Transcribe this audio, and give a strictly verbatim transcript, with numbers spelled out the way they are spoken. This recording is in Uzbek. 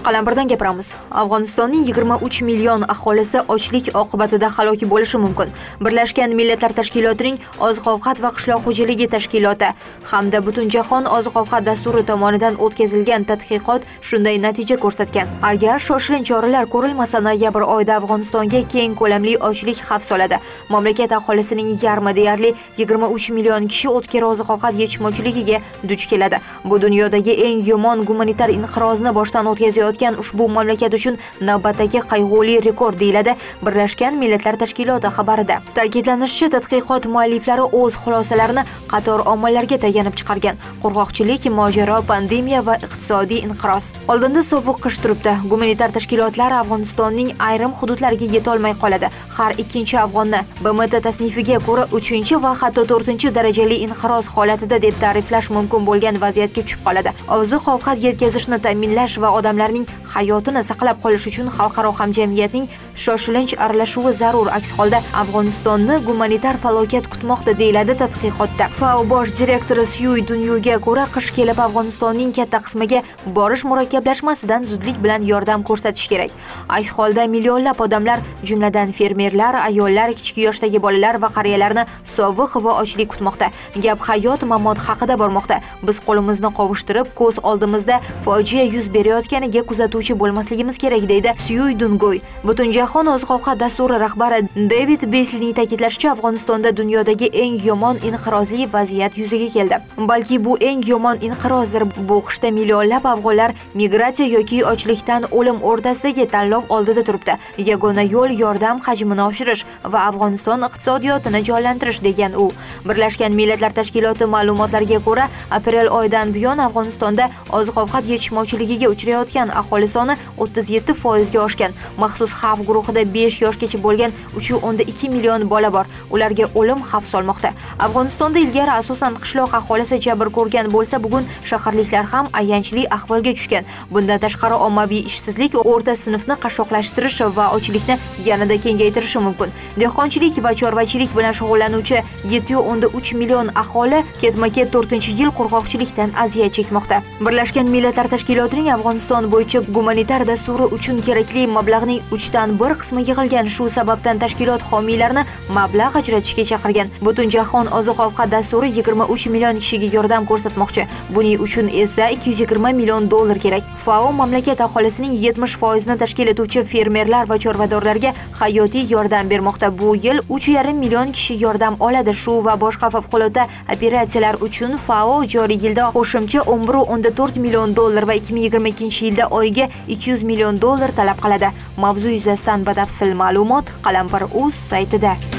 Qalampirdan gapiramiz. Afg'onistonning yigirma uch million aholisi ochlik oqibatida halok bo'lishi mumkin. Birlashgan Millatlar Tashkilotining Oziq-ovqat va qishloq xo'jaligi tashkiloti hamda Butunjahon oziq-ovqat dasturi tomonidan o'tkazilgan tadqiqot shunday natija ko'rsatgan. Agar shoshilinch choralar ko'rilmasa, noyabr oyida Afg'onistonga keng ko'lamli ochlik xavf soladi. Mamlakat aholisining yarmi, deyarli yigirma uch million kishi o'tkir oziq-ovqat yetishmovchiligiga duch keladi. Bu dunyodagi eng yomon gumanitar inqirozni boshdan o'tkazayotgan ushbu mamlakat uchun navbatdagi qayg'uli rekord, deyiladi Birlashgan Millatlar Tashkiloti xabarida. Ta'kidlanishicha, tadqiqot mualliflari o'z xulosalarini qator omillarga tayanib chiqargan. Qurg'oqchilik, mojaro, pandemiya va iqtisodiy inqiroz. Oldinda sovuq qish turibdi. Gumanitar tashkilotlar Afg'onistonning ayrim hududlariga yeta olmay qoladi. Har ikkinchi afg'onni B M T tasnifiga ko'ra uchinchi va hatto to'rtinchi darajali inqiroz holatida deb ta'riflash mumkin bo'lgan vaziyatga tushib qoladi. Oziq-ovqat yetkazishni ta'minlash va odamlarning hayotini saqlab qolish uchun xalqaro hamjamiyatning shoshilinch aralashuvi zarur. Aks holda Afg'onistonni gumanitar falokat kutmoqda, deyiladi tadqiqotda. F A O bosh direktori Syuy Dunyoga ko'ra, qish kelib Afg'onistonning katta qismiga borish murakkablashmasidan zudlik bilan yordam ko'rsatish kerak. Aks holda millionlab odamlar, jumladan fermerlar, ayollar, kichik yoshdagi bolalar va qariyalarni sovuq va ochlik kutmoqda. Gap hayot mamot haqida bormoqda. Biz qo'limizni qovushtirib, ko'z oldimizda fojia yuz berayotganiga kuzatuvchi bo'lmasligimiz kerak, deydi Syuy Dungoy. Butunjahon oziq-ovqat dasturi rahbari David Beasleyning ta'kidlashicha, Afg'onistonda dunyodagi eng yomon inqirozli vaziyat yuzaga keldi. Balki bu eng yomon inqirozdir. Bu qishda millionlab afg'onlar migratsiya yoki ochlikdan o'lim o'rtasidagi tanlov oldida turibdi. Yagona yo'l yordam hajmini oshirish va Afg'oniston iqtisodiyotini jonlantirish, degan u. Birlashgan Millatlar Tashkiloti ma'lumotlariga ko'ra, aprel oyidan buyon Afg'onistonda oziq-ovqat yetishmovchiligiga uchrayotgan aholi soni o'ttiz yetti foizga oshgan. Maxsus xavf guruhida besh yoshgacha bo'lgan uch nuqta o'n ikki million bola bor. Ularga o'lim xavf solmoqda. Afg'onistonda ilgari asosan qishloq aholisi jabr ko'rgan bo'lsa, bugun shaharliklar ham ayanchli ahvolga tushgan. Bundan tashqari, ommaviy ishsizlik o'rta sinfni qashshoqlashtirish va ochlikni yanada kengaytirishi mumkin. Dehqonchilik va chorvachilik bilan shug'ullanuvchi yetti nuqta o'n uch million aholi ketma-ket to'rtinchi yil qurg'oqchilikdan aziyat chekmoqda. Birlashgan Millatlar Tashkilotining Afg'oniston bo'yicha gumanitar dasturi uchun kerakli mablag'ning uchdan bir qismi yig'ilgan. Shu sababdan tashkilot homiylarini mablag' ajratishga chaqirgan. Butunjahon oziq-ovqat dasturi yigirma uch million kishiga yordam ko'rsatmoqchi. Buning uchun esa ikki yuz yigirma million dollar kerak. F A O mamlakat aholisining yetmish foizini tashkil etuvchi fermerlar va chorvadorlarga hayotiy yordam bermoqda. Bu yil uch nuqta besh million kishi yordam oladi. Shu va boshqa favqulodda operatsiyalar uchun F A O joriy yilda qo'shimcha o'n bir nuqta o'n to'rt million dollar va ikki ming yigirma ikkinchi yilda oyiga ikki yuz million dollar talab qiladi. Mavzu yuzasidan batafsil ma'lumot Qalampir.uz saytida.